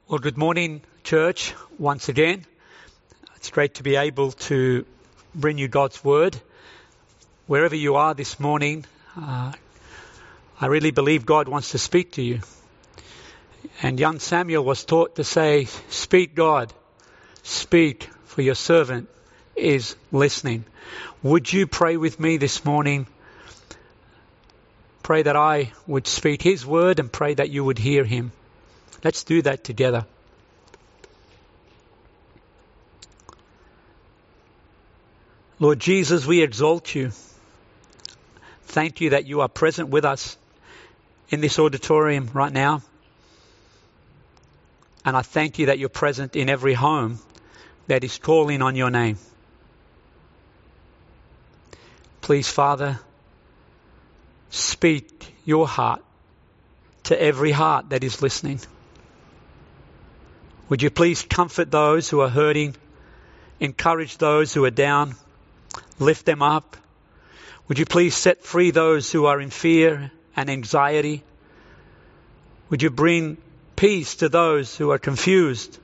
Well, good morning, church, once again. It's great to be able to bring you God's Word. Wherever you are this morning, I really believe God wants to speak to you. And young Samuel was taught to say, "Speak, God, speak, for your servant is listening." Would you pray with me this morning? Pray that I would speak His Word and pray that you would hear Him. Let's do that together. Lord Jesus, we exalt you. Thank you that you are present with us in this auditorium right now. And I thank you that you're present in every home that is calling on your name. Please, Father, speak your heart to every heart that is listening. Would you please comfort those who are hurting, encourage those who are down, lift them up. Would you please set free those who are in fear and anxiety? Would you bring peace to those who are confused?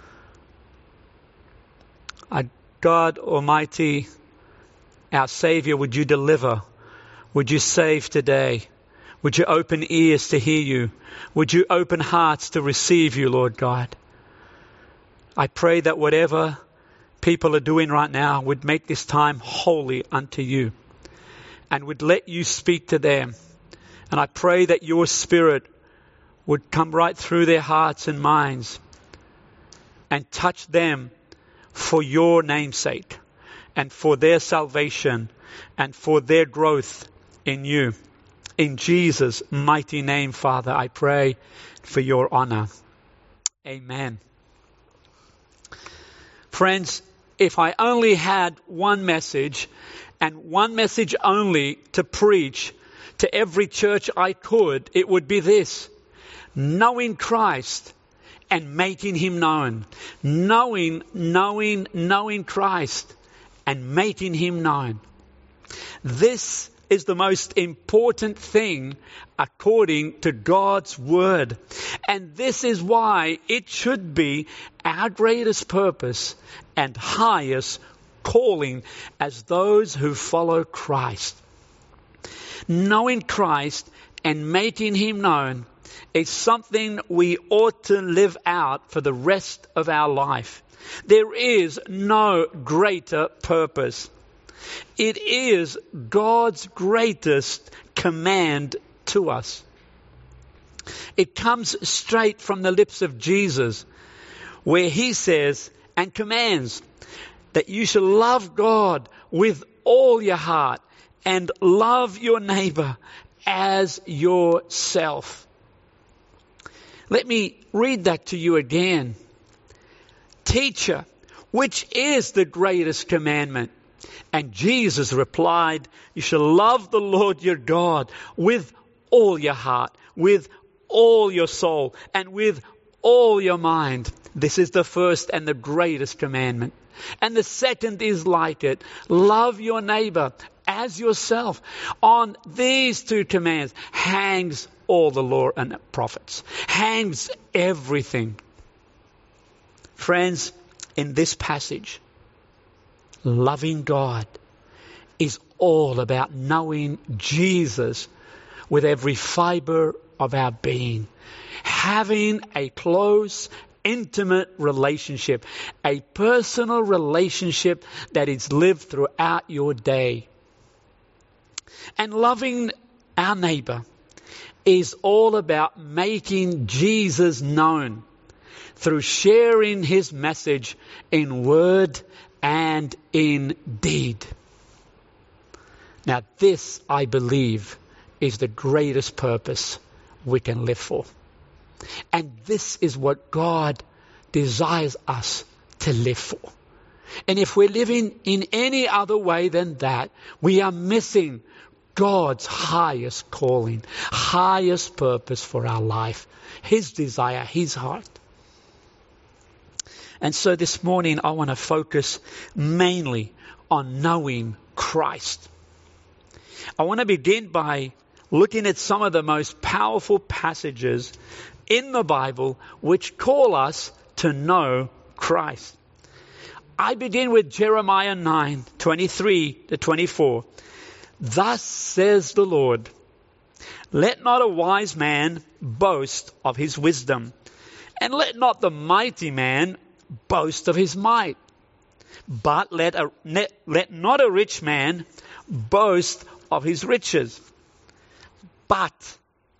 Our God Almighty, our Savior, would you deliver? Would you save today? Would you open ears to hear you? Would you open hearts to receive you, Lord God? I pray that whatever people are doing right now would make this time holy unto you and would let you speak to them. And I pray that your Spirit would come right through their hearts and minds and touch them for your name's sake and for their salvation and for their growth in you. In Jesus' mighty name, Father, I pray for your honor. Amen. Friends, if I only had one message and one message only to preach to every church I could, it would be this: knowing Christ and making Him known. Knowing Christ and making Him known. This is the most important thing according to God's Word. And this is why it should be our greatest purpose and highest calling as those who follow Christ. Knowing Christ and making Him known is something we ought to live out for the rest of our life. There is no greater purpose. It is God's greatest command to us. It comes straight from the lips of Jesus, where He says and commands that you shall love God with all your heart and love your neighbor as yourself. Let me read that to you again. Teacher, which is the greatest commandment? And Jesus replied, you shall love the Lord your God with all your heart, with all your soul, and with all your mind. This is the first and the greatest commandment. And the second is like it. Love your neighbor as yourself. On these two commands hangs all the law and the prophets. Hangs everything. Friends, in this passage, loving God is all about knowing Jesus with every fiber of our being. Having a close, intimate relationship, a personal relationship that is lived throughout your day. And loving our neighbor is all about making Jesus known through sharing His message in word and in deed. Now this, I believe, is the greatest purpose we can live for. And this is what God desires us to live for. And if we're living in any other way than that, we are missing God's highest calling, highest purpose for our life, His desire, His heart. And so this morning I want to focus mainly on knowing Christ. I want to begin by looking at some of the most powerful passages in the Bible which call us to know Christ. I begin with Jeremiah 9:23-24. Thus says the Lord, let not a wise man boast of his wisdom, and let not the mighty man boast of his might. But let not a rich man boast of his riches. But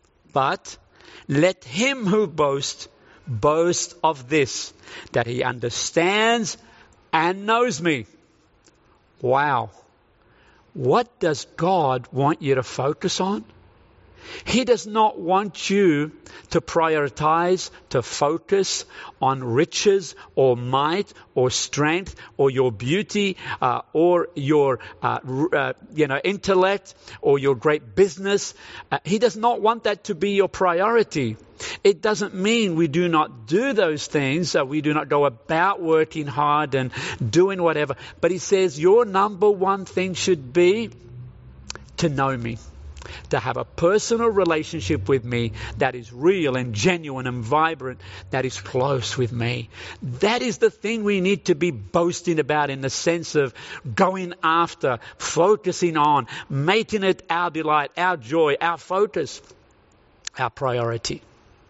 let him who boasts boast of this, that he understands and knows me. Wow. What does God want you to focus on? He does not want you to prioritize, to focus on riches or might or strength or your beauty or your intellect or your great business. He does not want that to be your priority. It doesn't mean we do not do those things. We do not go about working hard and doing whatever. But he says your number one thing should be to know me. To have a personal relationship with me that is real and genuine and vibrant, that is close with me. That is the thing we need to be boasting about, in the sense of going after, focusing on, making it our delight, our joy, our focus, our priority.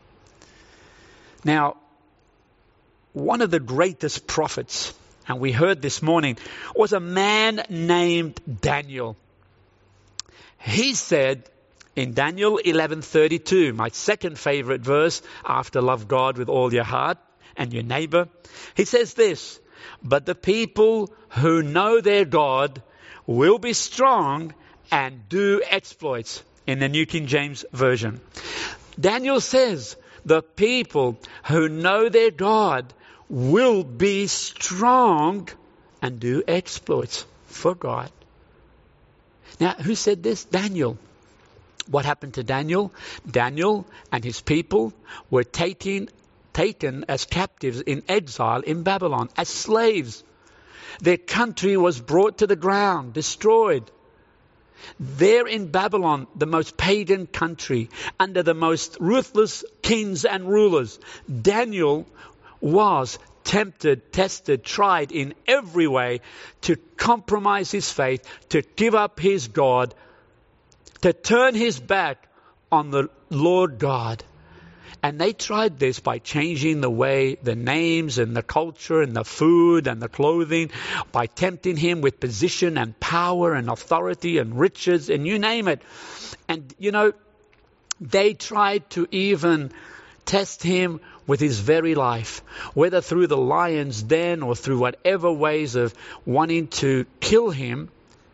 Now, one of the greatest prophets, and we heard this morning, was a man named Daniel. He said in Daniel 11:32, my second favorite verse after love God with all your heart and your neighbor, he says this, but the people who know their God will be strong and do exploits, in the New King James Version. Daniel says the people who know their God will be strong and do exploits for God. Now, who said this? Daniel. What happened to Daniel? Daniel and his people were taken as captives in exile in Babylon, as slaves. Their country was brought to the ground, destroyed. There in Babylon, the most pagan country, under the most ruthless kings and rulers, Daniel was tempted, tested, tried in every way to compromise his faith, to give up his God, to turn his back on the Lord God. And they tried this by changing the way, the names and the culture and the food and the clothing, by tempting him with position and power and authority and riches and you name it. And, they tried to even test him with his very life, whether through the lion's den or through whatever ways of wanting to kill him.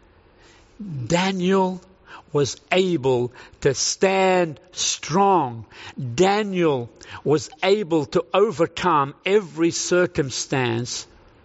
Daniel was able to stand strong. Daniel was able to overcome every circumstance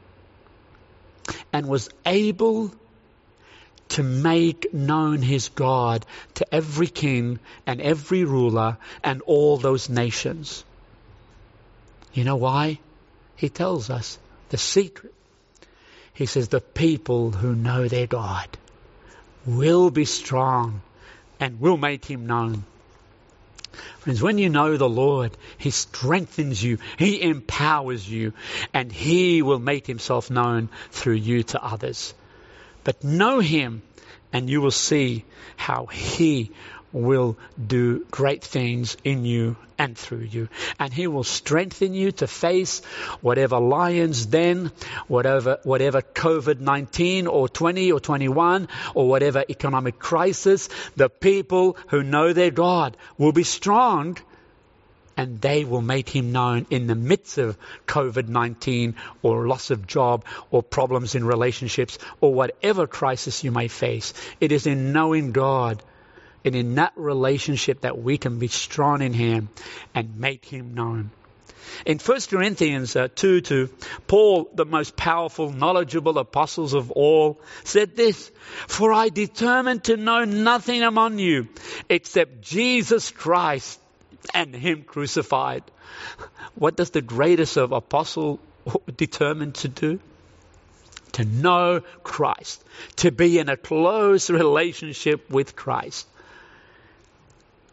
and was able to make known his God to every king and every ruler and all those nations. You know why? He tells us the secret. He says the people who know their God will be strong and will make him known. Friends, when you know the Lord, he strengthens you, he empowers you, and he will make himself known through you to others. But know him and you will see how he will do great things in you and through you. And he will strengthen you to face whatever lion's den, whatever COVID-19 or 20 or 21 or whatever economic crisis. The people who know their God will be strong and they will make him known in the midst of COVID-19 or loss of job or problems in relationships or whatever crisis you may face. It is in knowing God and in that relationship that we can be strong in him and make him known. In 1 Corinthians 2:2, Paul, the most powerful, knowledgeable apostles of all, said this, "For I determined to know nothing among you except Jesus Christ and him crucified." What does the greatest of apostles determine to do? To know Christ, to be in a close relationship with Christ.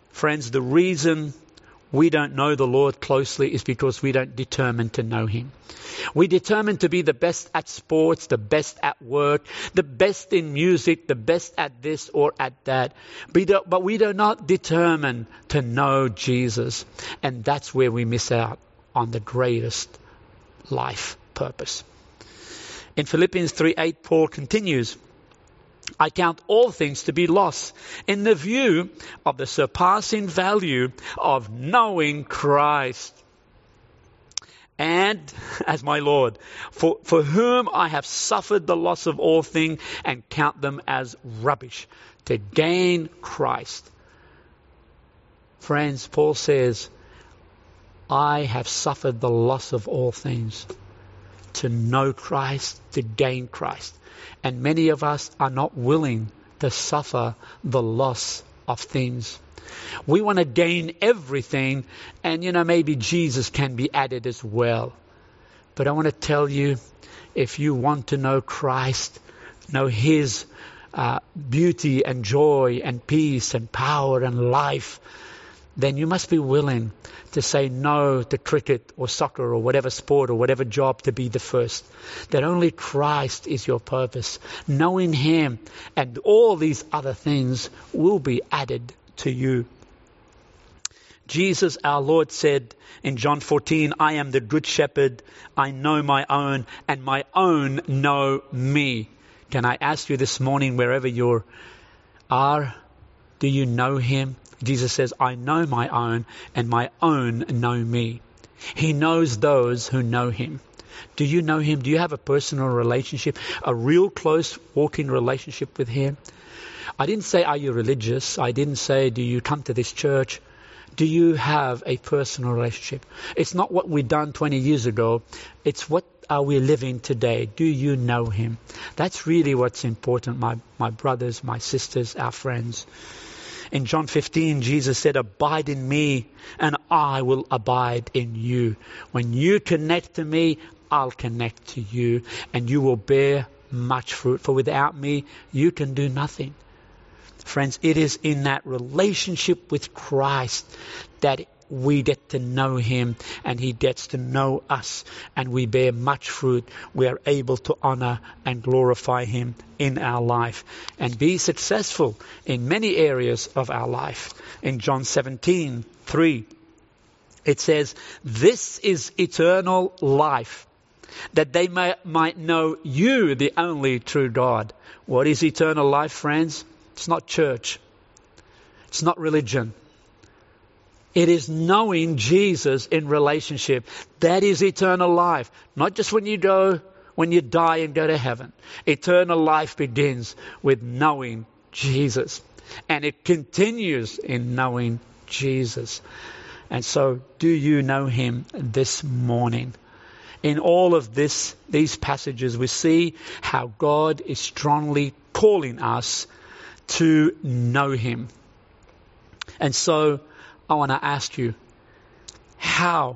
Friends, the reason we don't know the Lord closely is because we don't determine to know him. We determine to be the best at sports, the best at work, the best in music, the best at this or at that. But we do not determine to know Jesus. And that's where we miss out on the greatest life purpose. In Philippians 3:8, Paul continues, I count all things to be loss in the view of the surpassing value of knowing Christ and as my Lord, for whom I have suffered the loss of all things and count them as rubbish to gain Christ. Friends, Paul says, I have suffered the loss of all things to know Christ, to gain Christ. And many of us are not willing to suffer the loss of things. We want to gain everything, and maybe Jesus can be added as well. But I want to tell you, if you want to know Christ, know his beauty and joy and peace and power and life, then you must be willing to say no to cricket or soccer or whatever sport or whatever job to be the first. That only Christ is your purpose. Knowing him and all these other things will be added to you. Jesus, our Lord, said in John 14, I am the good shepherd. I know my own and my own know me. Can I ask you this morning, wherever you are, do you know him? Jesus says, I know my own and my own know me. He knows those who know him. Do you know him? Do you have a personal relationship, a real close walking relationship with him? I didn't say, are you religious? I didn't say, do you come to this church? Do you have a personal relationship? It's not what we done 20 years ago. It's what are we living today? Do you know him? That's really what's important, my brothers, my sisters, our friends. In John 15, Jesus said, abide in me and I will abide in you. When you connect to me, I'll connect to you and you will bear much fruit. For without me, you can do nothing. Friends, it is in that relationship with Christ that we get to know him and he gets to know us and we bear much fruit. We are able to honor and glorify him in our life and be successful in many areas of our life. In John 17:3, it says, this is eternal life, that they might know you, the only true God. What is eternal life, friends? It's not church. It's not religion. It is knowing Jesus in relationship. That is eternal life. Not just when you die and go to heaven. Eternal life begins with knowing Jesus. And it continues in knowing Jesus. And so, do you know him this morning? In all of these passages, we see how God is strongly calling us to know him. And so, I want to ask you, how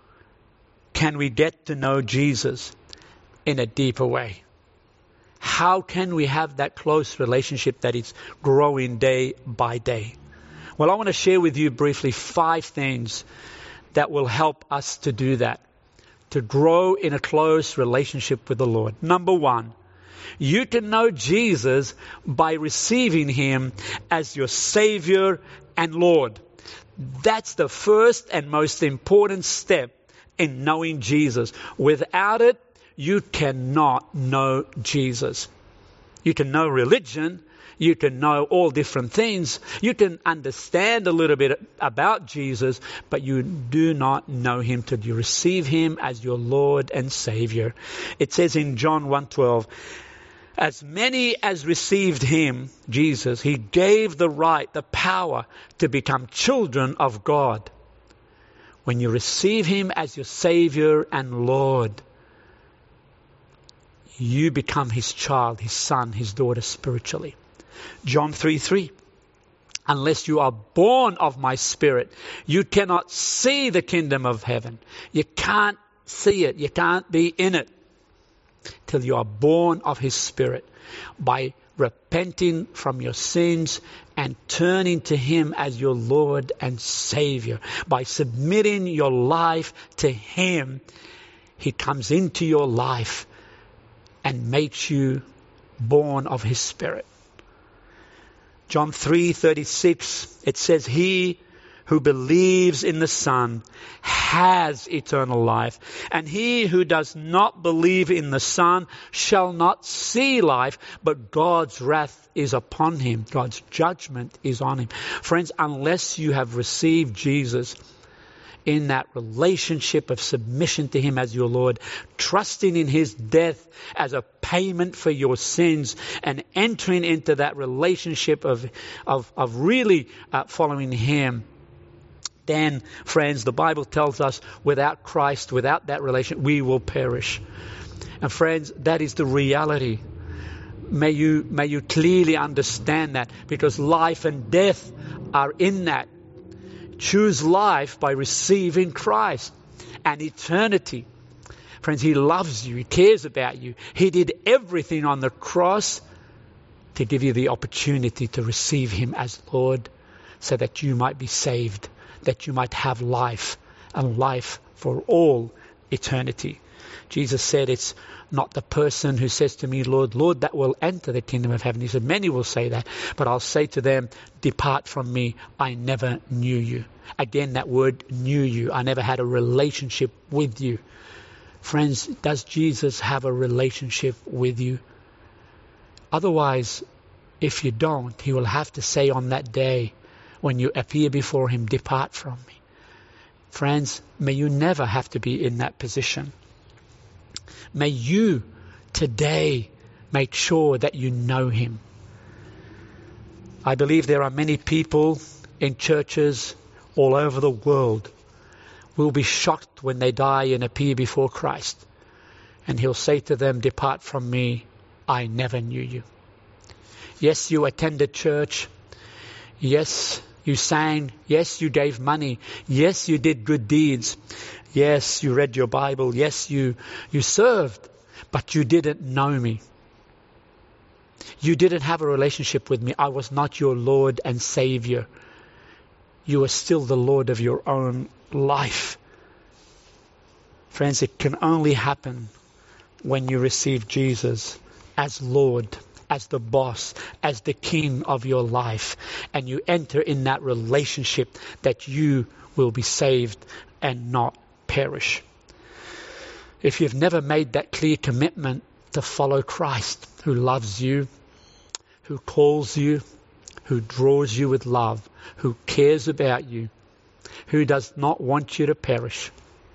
can we get to know Jesus in a deeper way? How can we have that close relationship that is growing day by day? Well, I want to share with you briefly 5 things that will help us to do that, to grow in a close relationship with the Lord. Number 1, you can know Jesus by receiving him as your Savior and Lord. That's the first and most important step in knowing Jesus. Without it, you cannot know Jesus. You can know religion. You can know all different things. You can understand a little bit about Jesus, but you do not know him till you receive him as your Lord and Savior. It says in John 1:12, as many as received him, Jesus, he gave the right, the power to become children of God. When you receive him as your Savior and Lord, you become his child, his son, his daughter spiritually. John 3:3, unless you are born of my Spirit, you cannot see the kingdom of heaven. You can't see it. You can't be in it till you are born of his Spirit. By repenting from your sins and turning to Him as your Lord and Savior. By submitting your life to Him, He comes into your life and makes you born of His Spirit. John 3:36, it says, "He who believes in the Son has eternal life, and he who does not believe in the Son shall not see life, but God's wrath is upon him." God's judgment is on him. Friends, unless you have received Jesus in that relationship of submission to Him as your Lord, trusting in His death as a payment for your sins, and entering into that relationship of really following Him, then, friends, the Bible tells us without Christ, without that relation, we will perish. And friends, that is the reality. May you clearly understand that, because life and death are in that. Choose life by receiving Christ and eternity. Friends, He loves you. He cares about you. He did everything on the cross to give you the opportunity to receive Him as Lord, so that you might be saved, that you might have life, and life for all eternity. Jesus said, "It's not the person who says to me, 'Lord, Lord,' that will enter the kingdom of heaven." He said, "Many will say that, but I'll say to them, 'Depart from me, I never knew you.'" Again, that word "knew you." I never had a relationship with you. Friends, does Jesus have a relationship with you? Otherwise, if you don't, He will have to say on that day when you appear before Him, "Depart from me." Friends, may you never have to be in that position. May you today make sure that you know Him. I believe there are many people in churches all over the world who will be shocked when they die and appear before Christ. And He'll say to them, "Depart from me, I never knew you." Yes, you attended church. Yes, you sang. Yes, you gave money. Yes, you did good deeds. Yes, you read your Bible. Yes, you served. But you didn't know me. You didn't have a relationship with me. I was not your Lord and Savior. You are still the Lord of your own life. Friends, it can only happen when you receive Jesus as Lord, as the boss, as the King of your life, and you enter in that relationship, that you will be saved and not perish. If you've never made that clear commitment to follow Christ, who loves you, who calls you, who draws you with love, who cares about you, who does not want you to perish.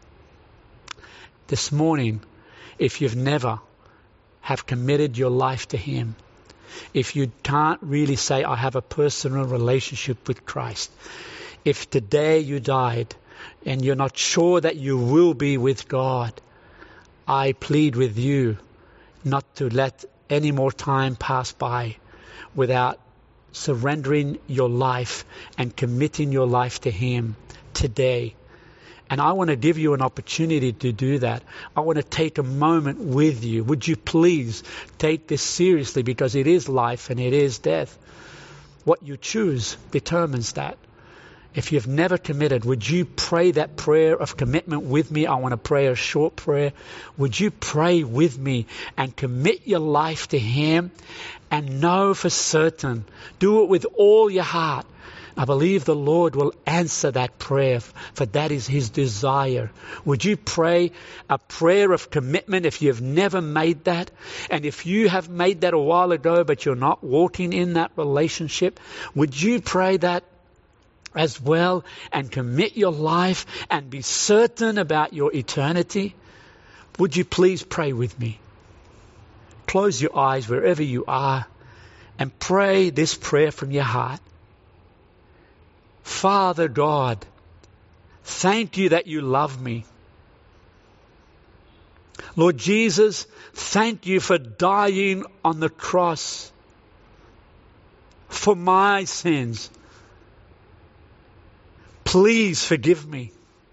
This morning, if you've never have committed your life to Him, if you can't really say, "I have a personal relationship with Christ," if today you died and you're not sure that you will be with God, I plead with you not to let any more time pass by without surrendering your life and committing your life to Him today. And I want to give you an opportunity to do that. I want to take a moment with you. Would you please take this seriously, because it is life and it is death. What you choose determines that. If you've never committed, would you pray that prayer of commitment with me? I want to pray a short prayer. Would you pray with me and commit your life to Him, and know for certain, do it with all your heart. I believe the Lord will answer that prayer, for that is His desire. Would you pray a prayer of commitment if you've never made that? And if you have made that a while ago, but you're not walking in that relationship, would you pray that as well and commit your life and be certain about your eternity? Would you please pray with me? Close your eyes wherever you are and pray this prayer from your heart. Father God, thank you that you love me. Lord Jesus, thank you for dying on the cross for my sins. Please forgive me.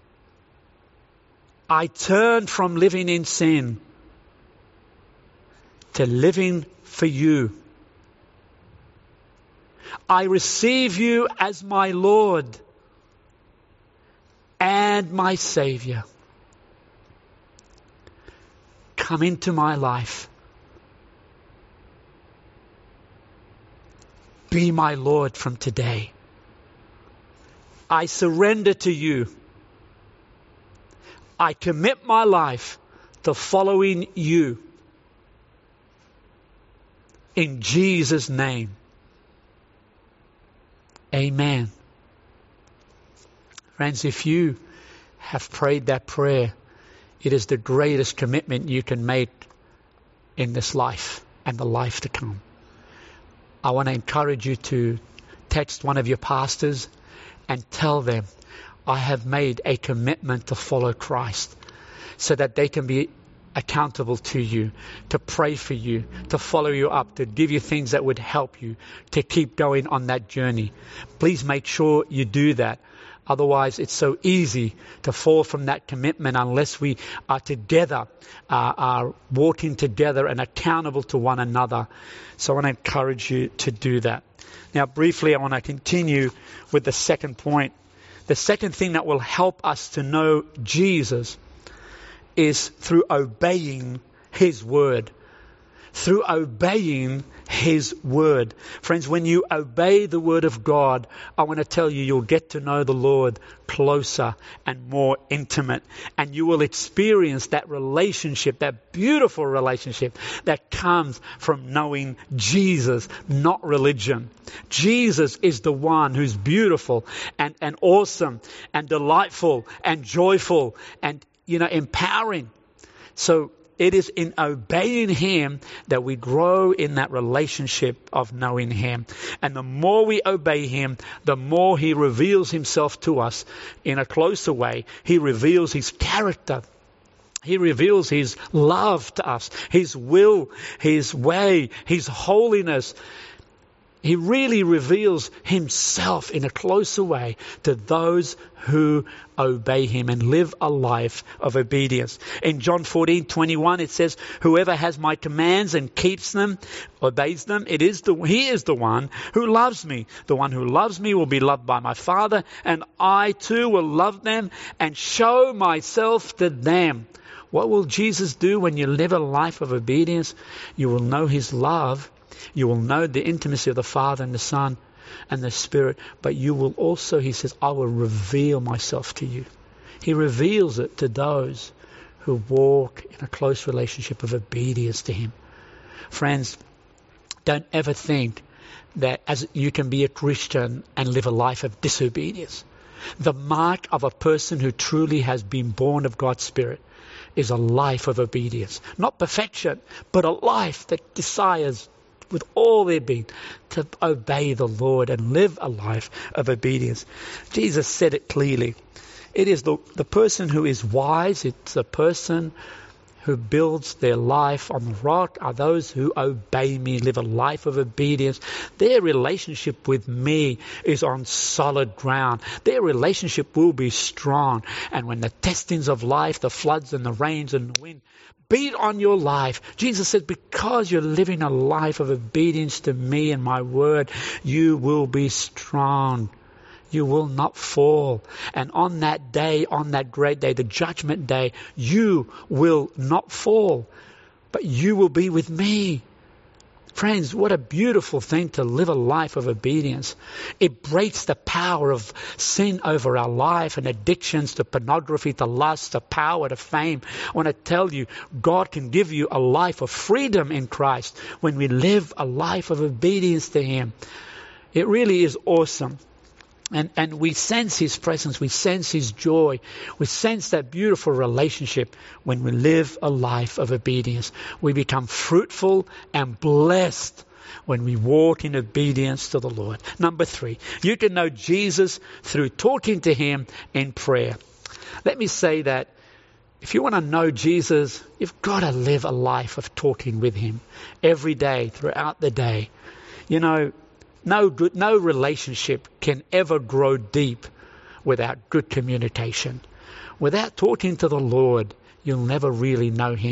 I turn from living in sin to living for you. I receive you as my Lord and my Savior. Come into my life. Be my Lord from today. I surrender to you. I commit my life to following you. In Jesus' name. Amen. Friends, if you have prayed that prayer, it is the greatest commitment you can make in this life and the life to come. I want to encourage you to text one of your pastors and tell them, I have made a commitment to follow Christ, so that they can be accountable to you, to pray for you, to follow you up, to give you things that would help you to keep going on that journey. Please make sure you do that. Otherwise, it's so easy to fall from that commitment unless we are together, are walking together and accountable to one another. So I want to encourage you to do that. Now, briefly, I want to continue with the second point. The second thing that will help us to know Jesus is through obeying His word. Through obeying His word. Friends, when you obey the word of God, I want to tell you, you'll get to know the Lord closer and more intimate. And you will experience that relationship, that beautiful relationship that comes from knowing Jesus, not religion. Jesus is the one who's beautiful and awesome and delightful and joyful and, empowering. So it is in obeying Him that we grow in that relationship of knowing Him. And the more we obey Him, the more He reveals Himself to us in a closer way. He reveals His character. He reveals His love to us, His will, His way, His holiness. He really reveals Himself in a closer way to those who obey Him and live a life of obedience. In John 14:21, it says, whoever has my commands and keeps them, obeys them, he is the one who loves me. The one who loves me will be loved by my Father, and I too will love them and show myself to them. What will Jesus do when you live a life of obedience? You will know His love. You will know the intimacy of the Father and the Son and the Spirit. But you will also, He says, I will reveal myself to you. He reveals it to those who walk in a close relationship of obedience to Him. Friends, don't ever think that as you can be a Christian and live a life of disobedience. The mark of a person who truly has been born of God's Spirit is a life of obedience. Not perfection, but a life that desires with all their being to obey the Lord and live a life of obedience. Jesus said it clearly. It is the person who is wise, it's the person who builds their life on the rock, are those who obey me, live a life of obedience. Their relationship with me is on solid ground. Their relationship will be strong. And when the testings of life, the floods and the rains and the wind beat on your life, Jesus said, because you're living a life of obedience to me and my word, you will be strong. You will not fall. And on that day, on that great day, the judgment day, you will not fall, but you will be with me. Friends, what a beautiful thing to live a life of obedience. It breaks the power of sin over our life and addictions to pornography, to lust, to power, to fame. I want to tell you, God can give you a life of freedom in Christ when we live a life of obedience to Him. It really is awesome. And we sense His presence, we sense His joy, we sense that beautiful relationship when we live a life of obedience. We become fruitful and blessed when we walk in obedience to the Lord. Number 3, you can know Jesus through talking to Him in prayer. Let me say that if you want to know Jesus, you've got to live a life of talking with Him every day, throughout the day. No relationship can ever grow deep without good communication. Without talking to the Lord, you'll never really know Him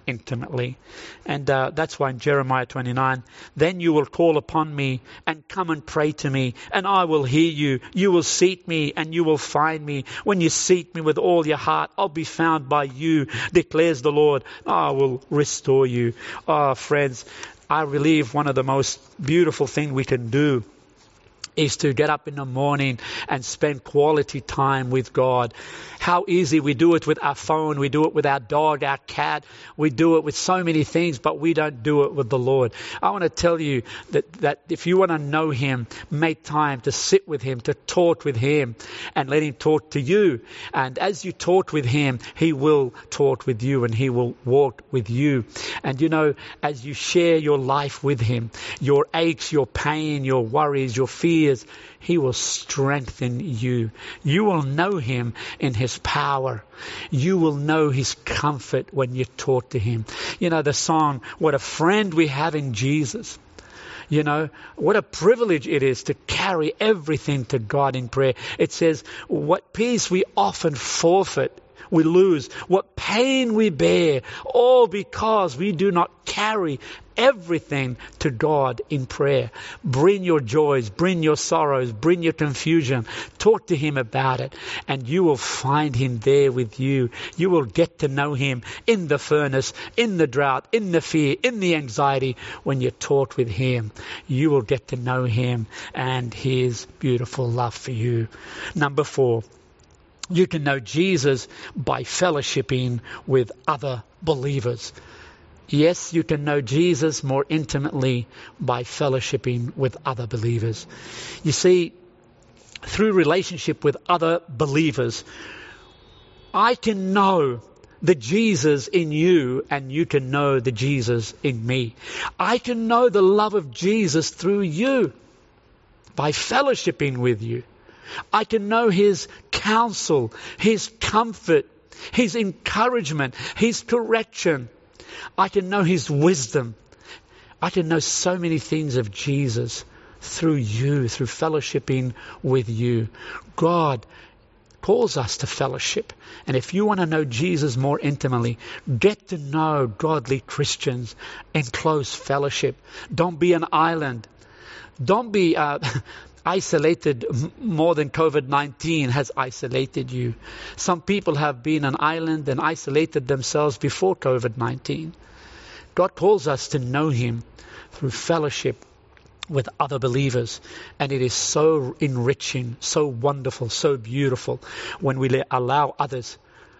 intimately. And that's why in Jeremiah 29, then you will call upon me and come and pray to me, and I will hear you. You will seek me and you will find me. When you seek me with all your heart, I'll be found by you, declares the Lord. I will restore you. Oh, friends, I believe one of the most beautiful things we can do is to get up in the morning and spend quality time with God. How easy we do it with our phone, we do it with our dog, our cat, we do it with so many things, but we don't do it with the Lord. I want to tell you that if you want to know Him, make time to sit with Him, to talk with Him, and let Him talk to you. And as you talk with Him, He will talk with you and He will walk with you. And you know, as you share your life with Him, your aches, your pain, your worries, your fears, He will strengthen you. You will know Him in His power. You will know His comfort when you talk to Him. You know the song, what a friend we have in Jesus. You know, what a privilege it is to carry everything to God in prayer. It says, what peace we often forfeit, we lose, what pain we bear, all because we do not carry everything to God in prayer. Bring your joys, bring your sorrows, bring your confusion. Talk to Him about it, and you will find Him there with you. You will get to know Him in the furnace, in the drought, in the fear, in the anxiety. When you talk with Him, you will get to know Him and His beautiful love for you. Number 4. You can know Jesus by fellowshipping with other believers. Yes, you can know Jesus more intimately by fellowshipping with other believers. You see, through relationship with other believers, I can know the Jesus in you and you can know the Jesus in me. I can know the love of Jesus through you by fellowshipping with you. I can know His counsel, His comfort, His encouragement, His correction. I can know His wisdom. I can know so many things of Jesus through you, through fellowshipping with you. God calls us to fellowship. And if you want to know Jesus more intimately, get to know godly Christians in close fellowship. Don't be an island. Don't be isolated more than COVID-19 has isolated you. Some people have been an island and isolated themselves before COVID-19. God calls us to know Him through fellowship with other believers. And it is so enriching, so wonderful, so beautiful when we allow others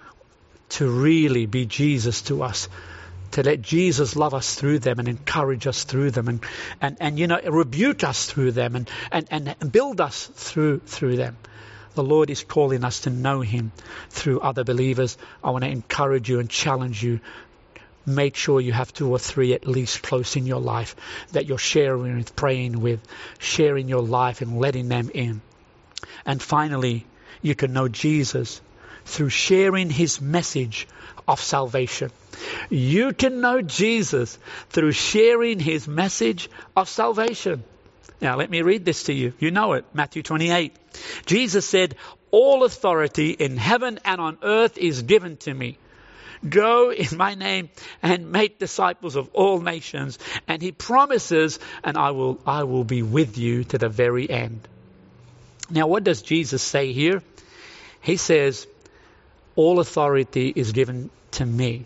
to really be Jesus to us. To let Jesus love us through them and encourage us through them and you know, rebuke us through them and build us through them. The Lord is calling us to know Him through other believers. I want to encourage you and challenge you. Make sure you have 2 or 3 at least close in your life that you're sharing with, praying with, sharing your life and letting them in. And finally, you can know Jesus through sharing His message of salvation. You can know Jesus through sharing His message of salvation. Now, let me read this to you. You know it, Matthew 28. Jesus said, all authority in heaven and on earth is given to me. Go in my name and make disciples of all nations. And He promises, and I will be with you to the very end. Now, what does Jesus say here? He says, all authority is given to me.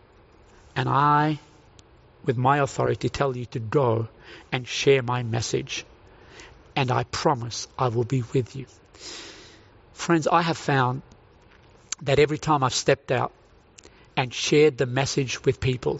And I, with my authority, tell you to go and share my message. And I promise I will be with you. Friends, I have found that every time I've stepped out and shared the message with people,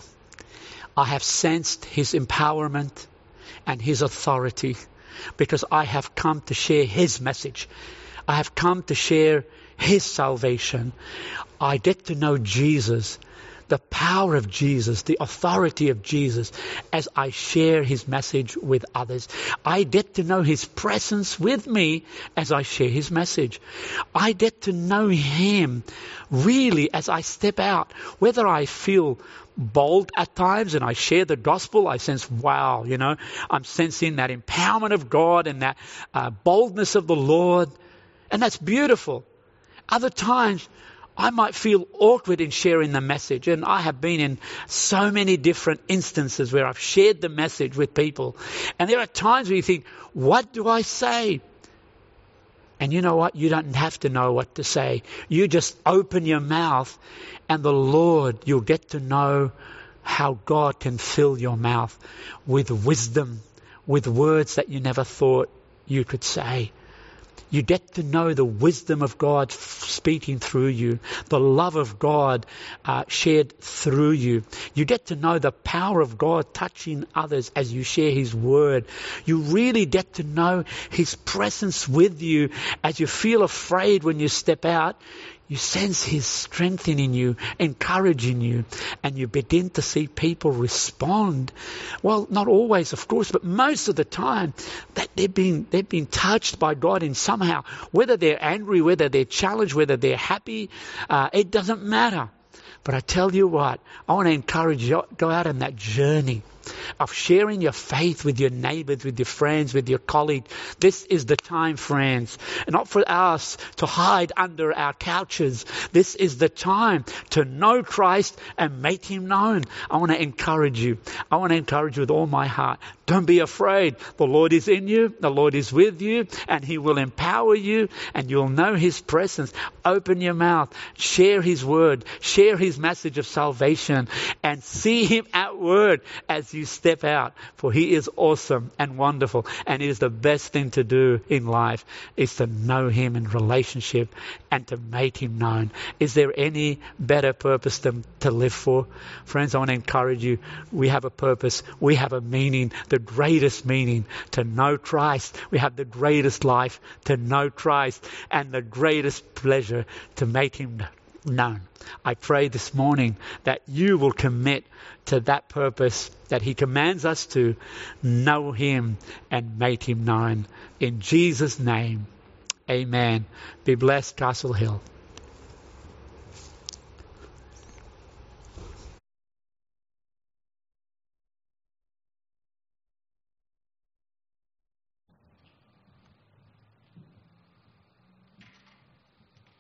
I have sensed His empowerment and His authority because I have come to share His message. I have come to share His salvation. I get to know Jesus, the power of Jesus, the authority of Jesus as I share His message with others. I get to know His presence with me as I share His message. I get to know Him really as I step out, whether I feel bold at times and I share the gospel, I sense, wow, you know, I'm sensing that empowerment of God and that boldness of the Lord. And that's beautiful. Other times, I might feel awkward in sharing the message. And I have been in so many different instances where I've shared the message with people. And there are times where you think, what do I say? And you know what? You don't have to know what to say. You just open your mouth and the Lord, you'll get to know how God can fill your mouth with wisdom, with words that you never thought you could say. You get to know the wisdom of God speaking through you, the love of God shared through you. You get to know the power of God touching others as you share His word. You really get to know His presence with you as you feel afraid when you step out. You sense His strengthening you, encouraging you, and you begin to see people respond. Well, not always, of course, but most of the time that they've been touched by God in somehow. Whether they're angry, whether they're challenged, whether they're happy, it doesn't matter. But I tell you what, I want to encourage you, go out on that journey of sharing your faith with your neighbors, with your friends, with your colleagues. This is the time, friends, not for us to hide under our couches. This is the time to know Christ and make Him known. I want to encourage you. I want to encourage you with all my heart. Don't be afraid. The Lord is in you. The Lord is with you, and He will empower you, and you'll know His presence. Open your mouth. Share His word. Share His message of salvation, and see Him at work as you step out, for He is awesome and wonderful, and it is the best thing to do in life is to know Him in relationship and to make Him known. Is there any better purpose to live for? Friends, I want to encourage you. We have a purpose. We have a meaning, the greatest meaning, to know Christ. We have the greatest life, to know Christ, and the greatest pleasure to make Him known. I pray this morning that you will commit to that purpose that He commands us to know Him and make Him known. In Jesus' name, amen. Be blessed, Castle Hill.